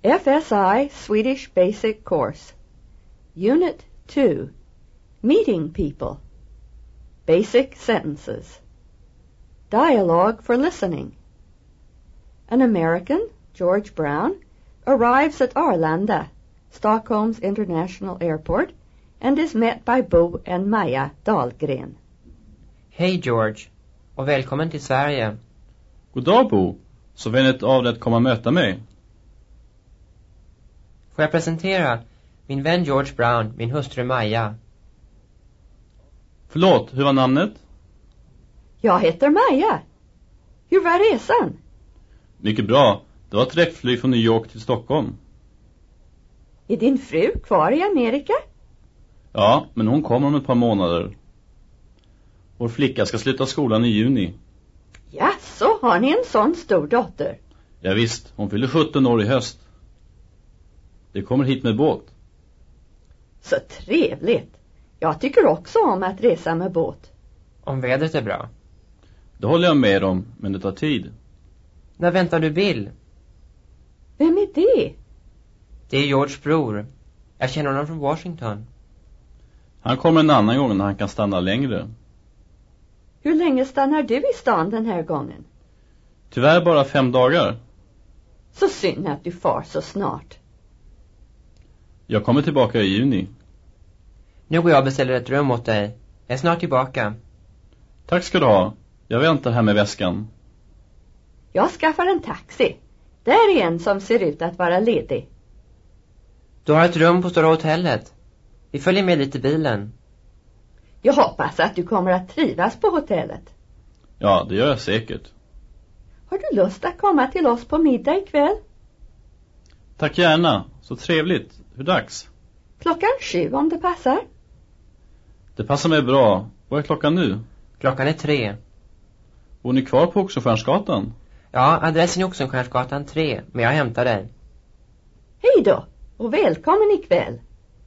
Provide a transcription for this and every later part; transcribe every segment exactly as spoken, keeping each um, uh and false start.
F S I Swedish Basic Course. Unit two. Meeting People. Basic Sentences. Dialogue for Listening. An American, George Brown, arrives at Arlanda, Stockholm's international airport, and is met by Bo and Maja Dahlgren. Hej George, och välkommen till Sverige. God dag Bo, så vänligt av dig att komma och möta mig. Får jag presentera min vän George Brown, min hustru Maja. Förlåt, hur var namnet? Jag heter Maja. Hur var resan? Mycket bra, det var ett direktflyg från New York till Stockholm. Är din fru kvar i Amerika? Ja, men hon kommer om ett par månader. Vår flicka ska sluta skolan i juni. Ja, så har ni en sån stor dotter. Ja visst, hon fyller sjutton år i höst. Det kommer hit med båt. Så trevligt. Jag tycker också om att resa med båt. Om vädret är bra. Det håller jag med om, men det tar tid. När väntar du Bill? Vem är det? Det är Georges bror. Jag känner honom från Washington. Han kommer en annan gång när han kan stanna längre. Hur länge stannar du i stan den här gången? Tyvärr bara fem dagar. Så synd att du far så snart. Jag kommer tillbaka i juni. Nu går jag och beställer ett rum åt dig. Jag är snart tillbaka. Tack ska du ha. Jag väntar här med väskan. Jag skaffar en taxi. Där är en som ser ut att vara ledig. Du har ett rum på stora hotellet. Vi följer med lite i bilen. Jag hoppas att du kommer att trivas på hotellet. Ja, det gör jag säkert. Har du lust att komma till oss på middag ikväll? Tack gärna. Så trevligt. Hur dags? Klockan sju om det passar. Det passar mig bra. Vad är klockan nu? Klockan är tre. Bor ni kvar på Oxenstiernsgatan? Ja, adressen är Oxenstiernsgatan tre, men jag hämtar dig. Hej då och välkommen ikväll.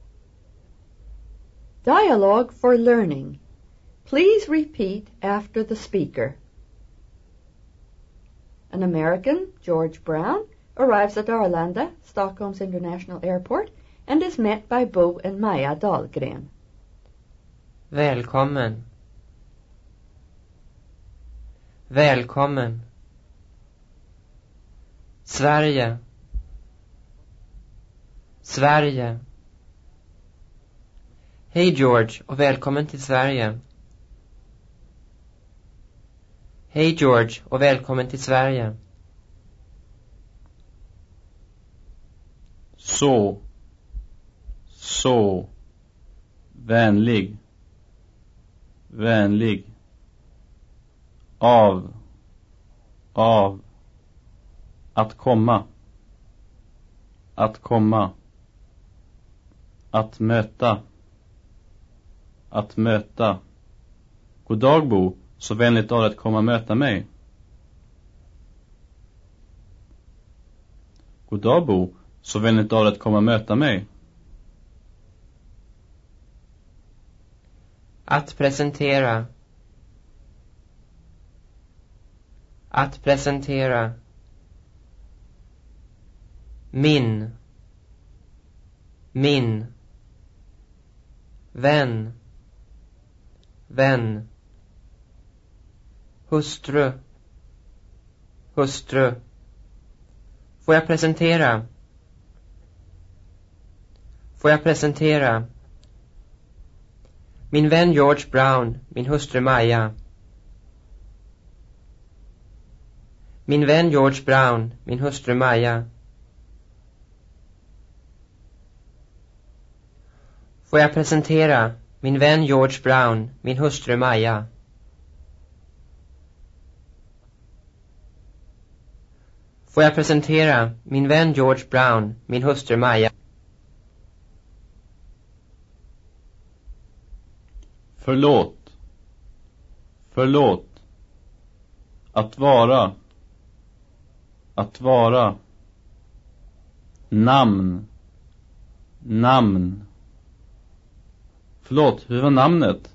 Dialogue for learning. Please repeat after the speaker. An American, George Brown, arrives at Arlanda, Stockholm's international airport, and is met by Bo and Maja Dahlgren. Välkommen. Välkommen. Sverige. Sverige. Hej George och välkommen till Sverige. Hej George och välkommen till Sverige. Så. Så. Vänlig. Vänlig. Av. Av. Att komma. Att komma. Att möta. Att möta. God dag Bo, så vänligt av dig att komma och möta mig. God dag Bo, så vänligt av dig att komma och möta mig. Att presentera. Att presentera. Min. Min. Vän. Vän. Hustru. Hustru. Får jag presentera? Får jag presentera? Min vän George Brown, min hustru Maja. Min vän George Brown, min hustru Maja. Får jag presentera min vän George Brown, min hustru Maja. Får jag presentera min vän George Brown, min hustru Maja. Förlåt. Förlåt. Att vara. Att vara. Namn. Namn. Förlåt, hur var namnet?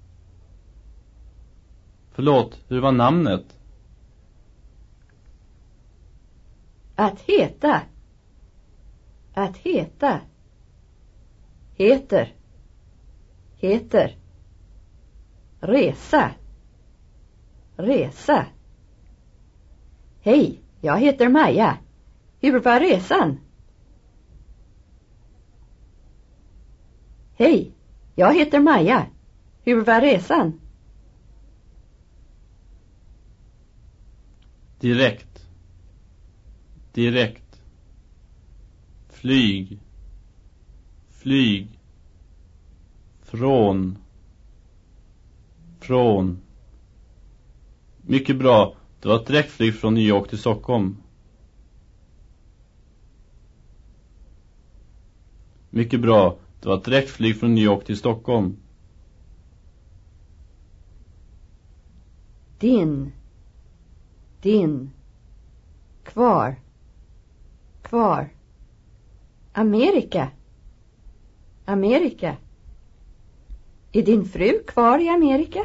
Förlåt, hur var namnet? Att heta. Att heta. Heter. Heter. Resa. Resa. Hej, jag heter Maja. Hur var resan? Hej, jag heter Maja. Hur var resan? Direkt. Direkt. Flyg. Flyg. Från. Från. Mycket bra. Det var ett direktflyg från New York till Stockholm. Mycket bra. Det var ett direktflyg från New York till Stockholm. Din. Din. Kvar. Kvar. Amerika. Amerika. Är din fru kvar i Amerika?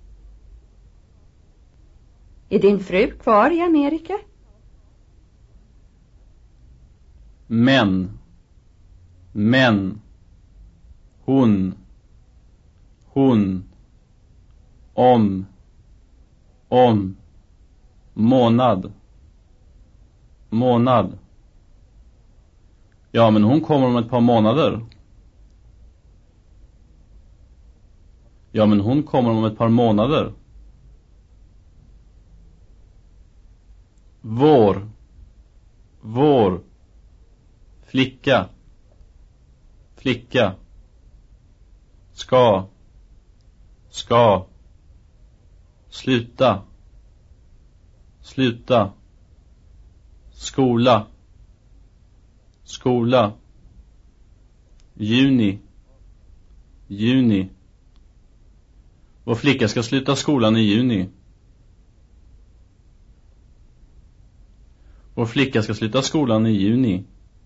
Är din fru kvar i Amerika? Men. Men. Hon. Hon. Om. Om. Månad. Månad. Ja, men hon kommer om ett par månader. Ja, men hon kommer om ett par månader. Vår. Vår. Flicka. Flicka. Ska. Ska. Sluta. Sluta. Skola. Skola. Juni. Juni. Vår flicka ska sluta skolan i juni. Vår flicka ska sluta skolan i juni.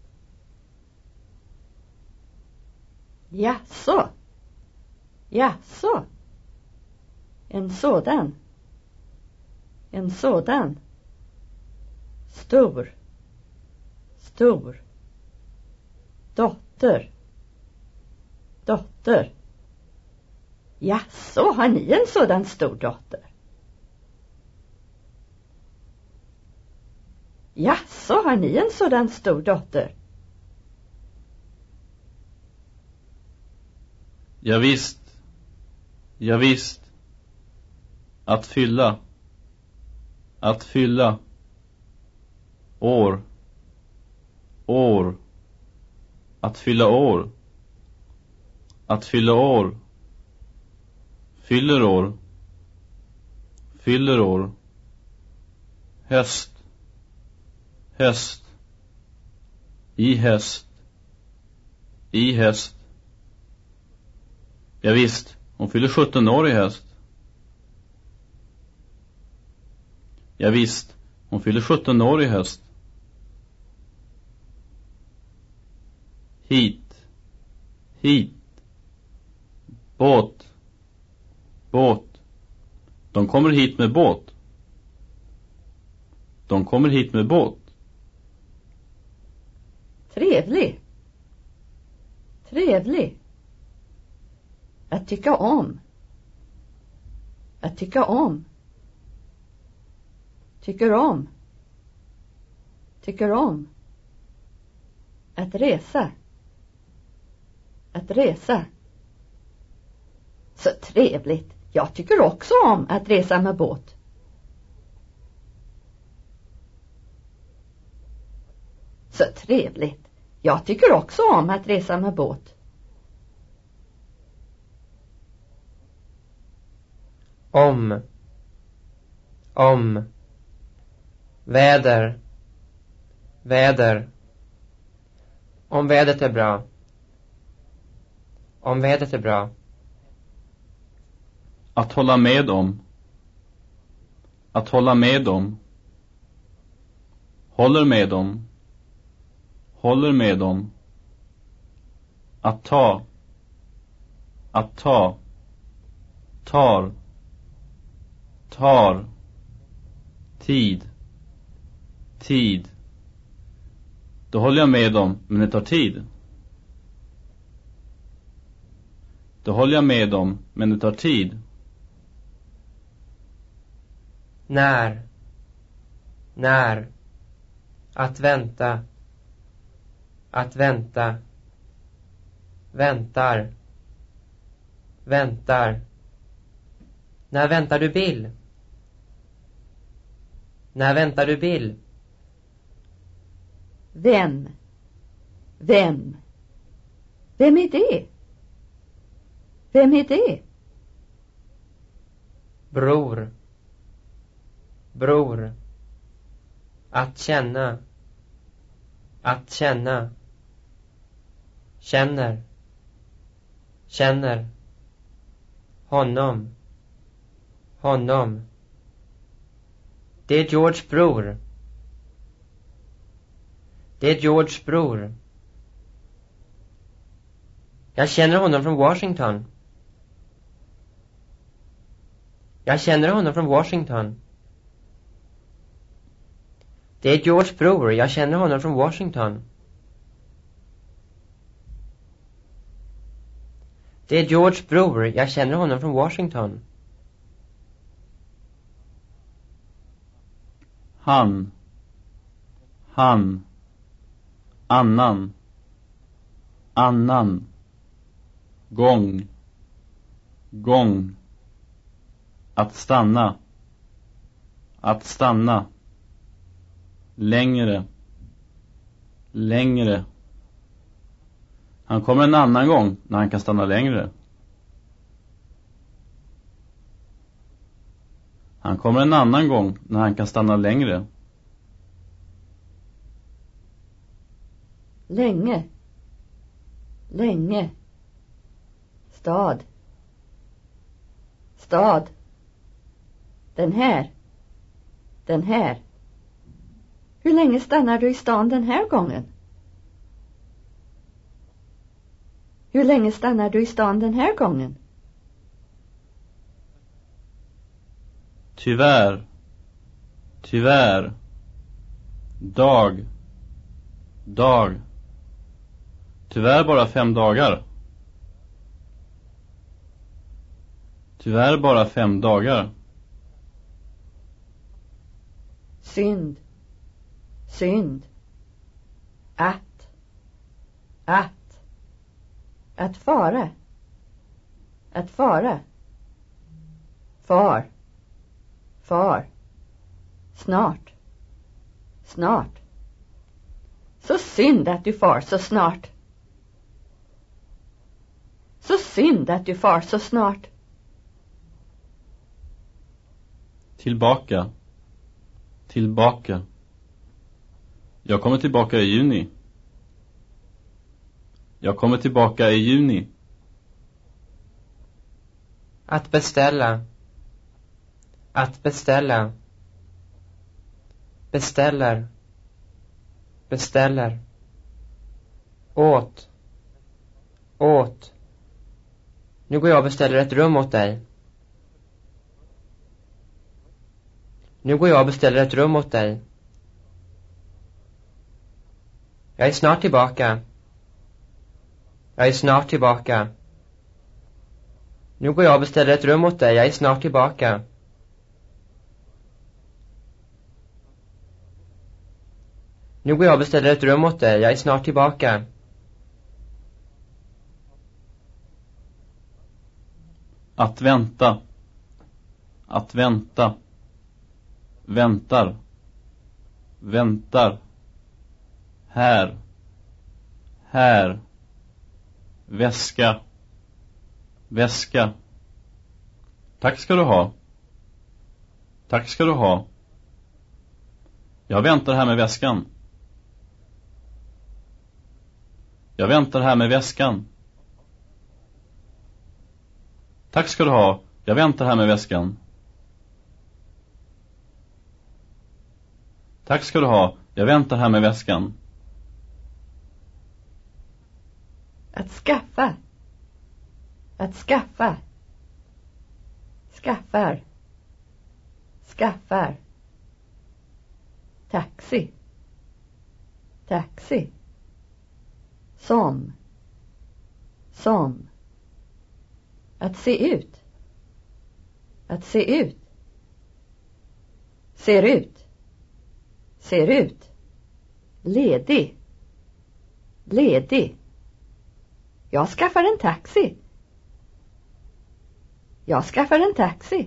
Jaså. Jaså. En sådan. En sådan. Stor. Stor. Dotter. Dotter. Jaså, har ni en sådan stor dotter? Jaså, har ni en sådan stor dotter? Ja, visst. Ja, visst. Att fylla. Att fylla. År. År. Att fylla år. Att fylla år. Fyller år. Fyller år. Höst. Höst. I höst. I höst. Ja, visst. Hon fyller sjutton år i höst. Ja, visst. Hon fyller sjutton år i höst. Hit. Hit. Båt. Båt. De kommer hit med båt. De kommer hit med båt. Trevlig. Trevlig. Att tycka om. Att tycka om. Tycker om. Tycker om. Att resa. Att resa. Så trevligt. Jag tycker också om att resa med båt. Så trevligt. Jag tycker också om att resa med båt. Om. Om. Väder. Väder. Om vädret är bra. Om vädret är bra. Att hålla med om. Att hålla med om. Håller med om. Håller med om. Att ta. Att ta. Tar. Tar. Tid. Tid. Då håller jag med dem, men det tar tid. Då håller jag med dem, men det tar tid. När. När. Att vänta. Att vänta. Väntar. Väntar. När väntar du Bill? När väntar du Bill? Vem? Vem? Vem är det? Vem är det? Bror. Bror. Att känna. Att känna. Känner. Känner. Honom. Honom. Det är George bror. Det är George bror. Jag känner honom från Washington. Jag känner honom från Washington. Det är George bror. Jag känner honom från Washington. Det är George bror. Jag känner honom från Washington. Han. Han. Annan. Annan. Gång. Gång. Att stanna. Att stanna. Längre. Längre. Han kommer en annan gång när han kan stanna längre. Han kommer en annan gång när han kan stanna längre. Länge. Länge. Stad. Stad. Den här. Den här. Hur länge stannar du i stan den här gången? Hur länge stannar du i stan den här gången? Tyvärr. Tyvärr. Dag. Dag. Tyvärr bara fem dagar. Tyvärr bara fem dagar. Synd. Synd. Att. Att. Att fara. Att fara. Far. Far. Snart. Snart. Så synd att du far så snart. Så synd att du far så snart. Tillbaka. Tillbaka. Jag kommer tillbaka i juni. Jag kommer tillbaka i juni. Att beställa. Att beställa. Beställer. Beställer. Åt. Åt. Nu går jag och beställer ett rum åt dig. Nu går jag och beställer ett rum åt dig. Jag är snart tillbaka. Jag är snart tillbaka. Nu går jag och beställer ett rum åt dig. Jag är snart tillbaka. Nu går jag och beställer ett rum åt dig. Jag är snart tillbaka. Att vänta. Att vänta. Väntar. Väntar. Här. Här. Väska. Väska. Tack ska du ha. Tack ska du ha. Jag väntar här med väskan. Jag väntar här med väskan. Tack ska du ha. Jag väntar här med väskan. Tack ska du ha. Jag väntar här med väskan. Att skaffa. Att skaffa. Skaffar. Skaffar. Taxi. taxi, som, som. Att se ut, att se ut, ser ut, ser ut. Ledig, ledig. Jag skaffar en taxi. Jag skaffar en taxi.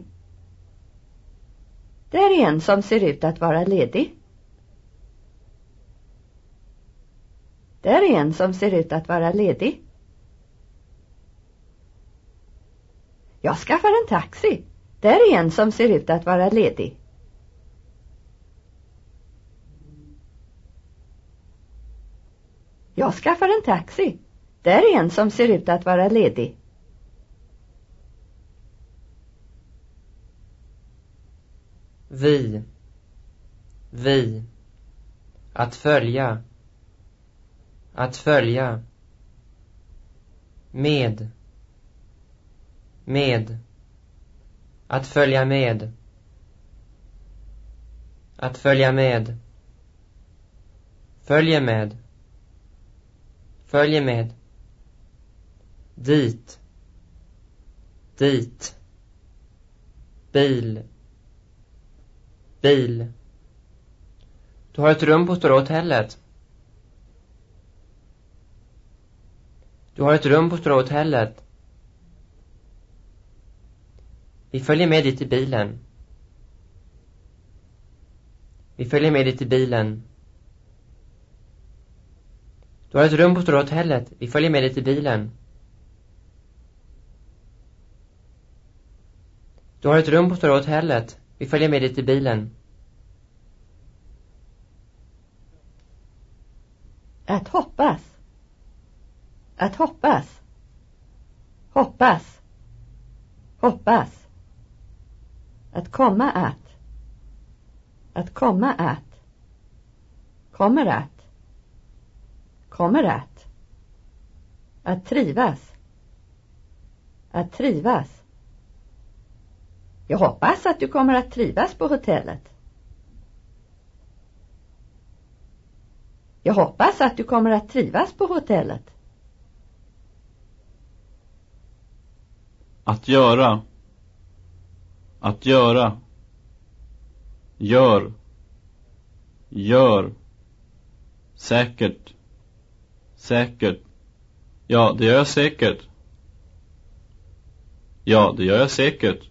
Det är en som ser ut att vara ledig. Det är en som ser ut att vara ledig. Jag skaffar en taxi. Det är en som ser ut att vara ledig. Jag skaffar en taxi. Det är en som ser ut att vara ledig. Vi. Vi. Att följa. Att följa. Med. Med. Att följa med. Att följa med. Följer med. Följer med. Dit. Dit. Bil. Bil. Du har ett rum på Stora hotellet. Du har ett rum på Stora hotellet. Vi följer med dit i bilen. Vi följer med dit i bilen. Du har ett rum på Stora hotellet. Vi följer med dit i bilen. Du har ett rum på Stora hotellet. Vi följer med dit i bilen. Att hoppas. Att hoppas. Hoppas. Hoppas. Att komma att. Att komma att. Kommer att. Kommer att. Att trivas. Att trivas. Jag hoppas att du kommer att trivas på hotellet. Jag hoppas att du kommer att trivas på hotellet. Att göra. Att göra. Gör. Gör. Säkert. Säkert. Ja, det gör jag säkert. Ja, det gör jag säkert.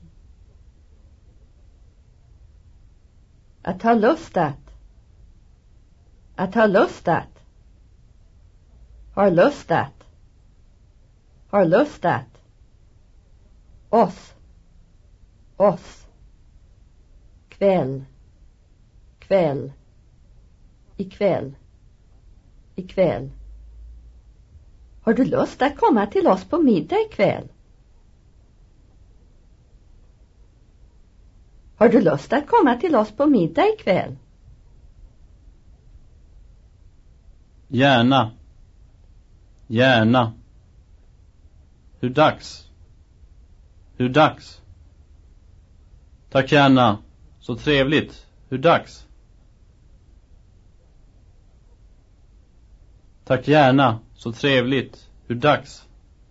Att ha lust att. Att ha lust att. Har lust att. Har lust att. Oss. Oss. Kväll. Kväll. Ikväll. Ikväll. Har du lust att komma till oss på middag ikväll? Har du lust att komma till oss på middag ikväll? Gärna. Gärna. Hur dags? Hur dags? Tack gärna. Så trevligt. Hur dags? Tack gärna. Så trevligt. Hur dags?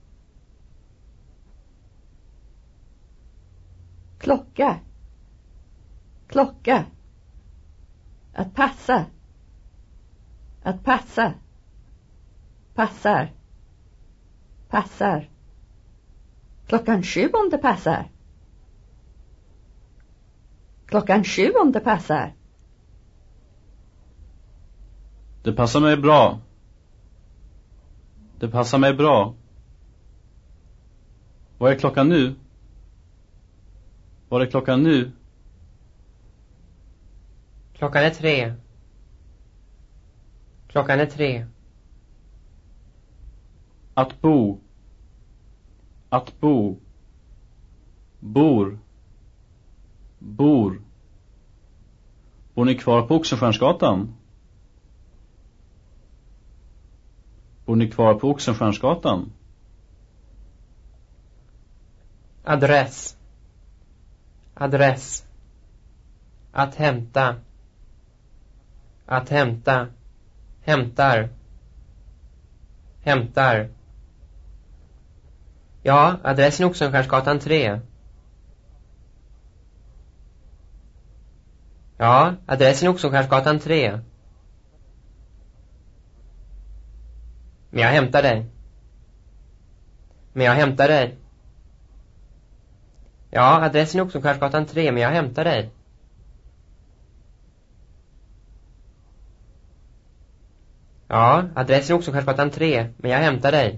Klocka. Klocka. Att passa. Att passa. Passar. Passar. Klockan sju om det passar. Klockan sju om det passar. Det passar mig bra. Det passar mig bra. Vad är klockan nu? Vad är klockan nu? Klockan är tre. Klockan är tre. Att bo. Att bo. Bor. Bor. Bor ni kvar på Oxenstiernsgatan? Bor ni kvar på Oxenstiernsgatan? Adress. Adress. Att hämta. Att hämta. Hämtar. Hämtar. Ja, adressen är Oxenstiernsgatan tre. Ja, adressen är Oxenstiernsgatan tre. Men jag hämtar dig. Men jag hämtar dig. Ja, adressen är Oxenstiernsgatan tre, men jag hämtar dig. Ja, adressen är Oxenstiernsgatan tre, men jag hämtar dig.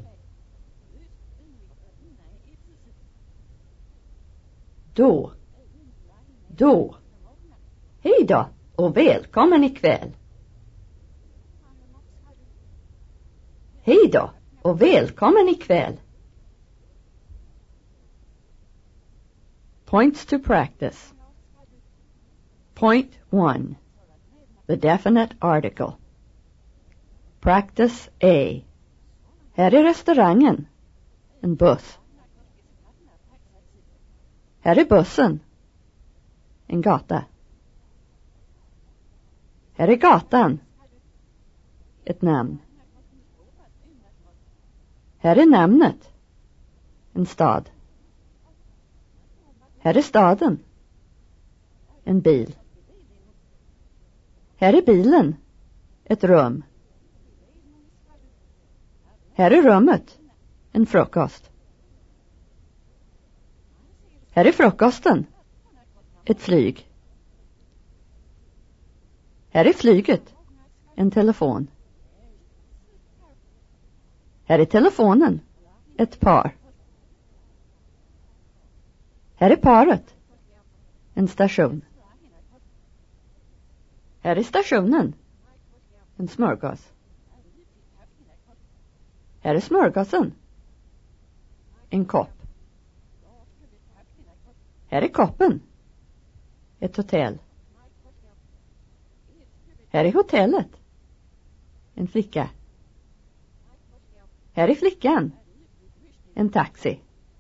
Då. Då. Hej då och välkommen ikväll. Hej då och välkommen ikväll. Points to practice. Point one. The definite article. Practice A. Här är restaurangen. En buss. Här är bussen. En gata. Här är gatan. Ett namn. Här är namnet. En stad. Här är staden. En bil. Här är bilen. Ett rum. Här är rummet. En frukost. Här är frukosten. Ett flyg. Här är flyget. En telefon. Här är telefonen. Ett par. Här är paret. En station. Här är stationen. En smörgås. Här är smörgåsen. En kopp. Här är koppen. Ett hotell. Här är hotellet. En flicka. Här är flickan. En taxi.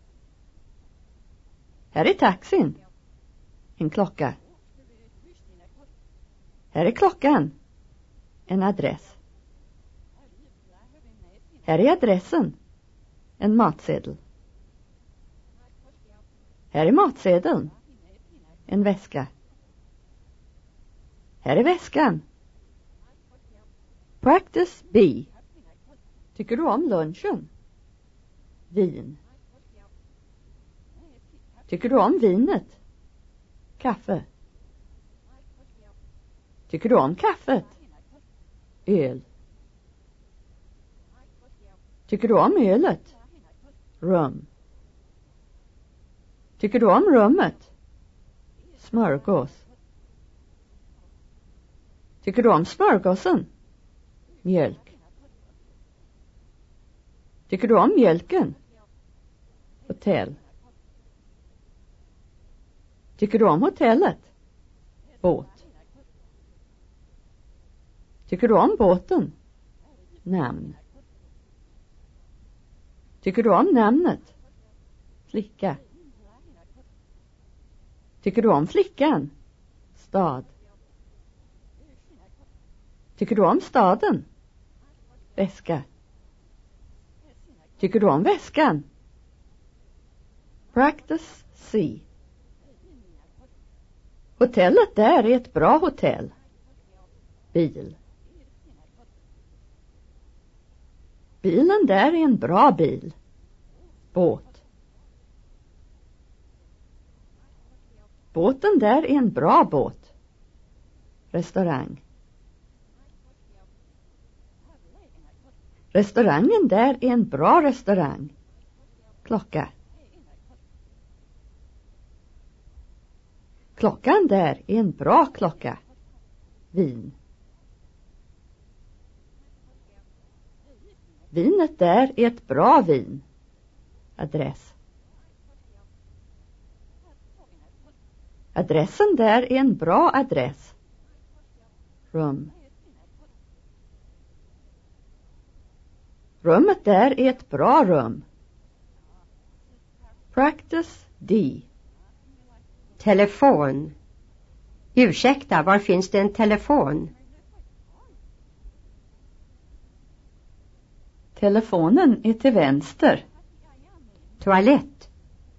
Här är taxin. En klocka. Här är klockan. En adress. Här är adressen. En matsedel. Här är matsedeln. En väska. Här är väskan. Practice B. Tycker du om lunchen? Vin. Tycker du om vinet? Kaffe. Tycker du om kaffet? Öl. Tycker du om ölet? Rum. Tycker du om rummet? Smörgås. Tycker du om smörgåsen? Mjölk. Tycker du om mjölken? Hotell. Tycker du om hotellet? Båt. Tycker du om båten? Namn. Tycker du om namnet? Flicka. Tycker du om flickan? Stad. Tycker du om staden? Väska. Tycker du om väskan? Practice C. Hotellet där är ett bra hotell. Bil. Bilen där är en bra bil. Båt. Båten där är en bra båt. Restaurang. Restaurangen där är en bra restaurang. Klocka. Klockan där är en bra klocka. Vin. Vinet där är ett bra vin. Adress. Adressen där är en bra adress. Rum. Rummet där är ett bra rum. Practice D. Telefon. Ursäkta, var finns det en telefon? Telefonen är till vänster. Toalett.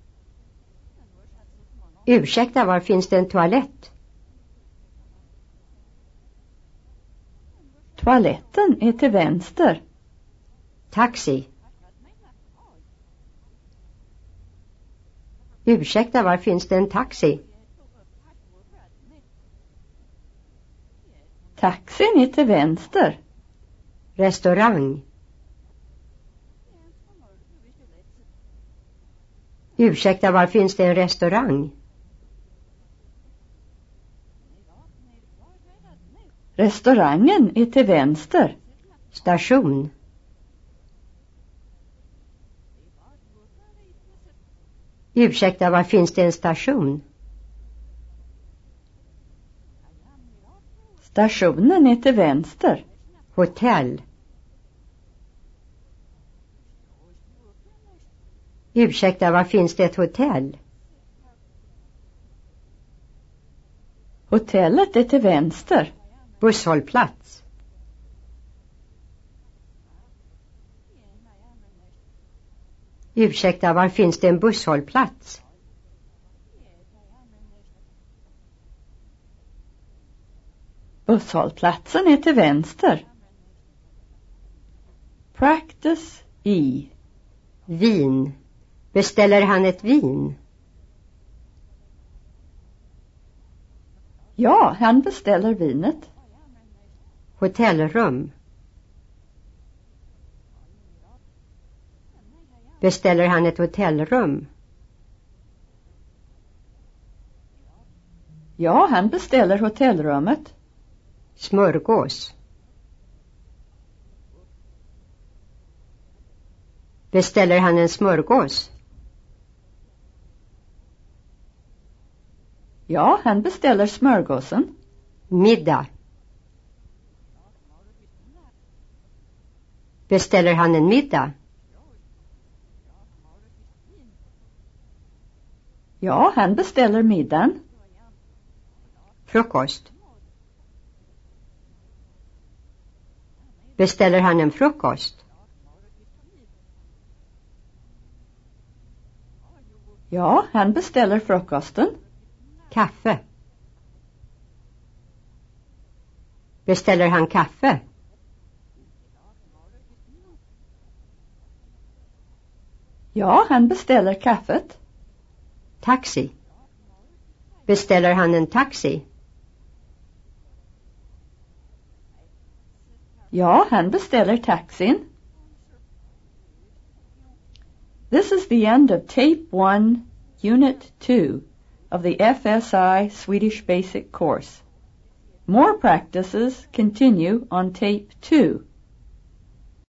Ursäkta, var finns det en toalett? Toaletten är till vänster. Taxi. Ursäkta, var finns det en taxi? Taxin är till vänster. Restaurang. Ursäkta, var finns det en restaurang? Restaurangen är till vänster. Station. Ursäkta, var finns det en station? Stationen är till vänster. Hotell. Ursäkta, var finns det ett hotell? Hotellet är till vänster. Busshållplats. Ursäkta, var finns det en busshållplats? Busshållplatsen är till vänster. Practice E. Vin. Beställer han ett vin? Ja, han beställer vinet. Hotellrum. Beställer han ett hotellrum? Ja, han beställer hotellrummet. Smörgås. Beställer han en smörgås? Ja, han beställer smörgåsen. Middag. Beställer han en middag? Ja, han beställer middagen. Frukost. Beställer han en frukost? Ja, han beställer frukosten. Kaffe. Beställer han kaffe? Ja, han beställer kaffet. Taxi. Beställer han en taxi? Ja, han beställer taxin. This is the end of Tape one, Unit two of the F S I Swedish Basic Course. More practices continue on Tape two.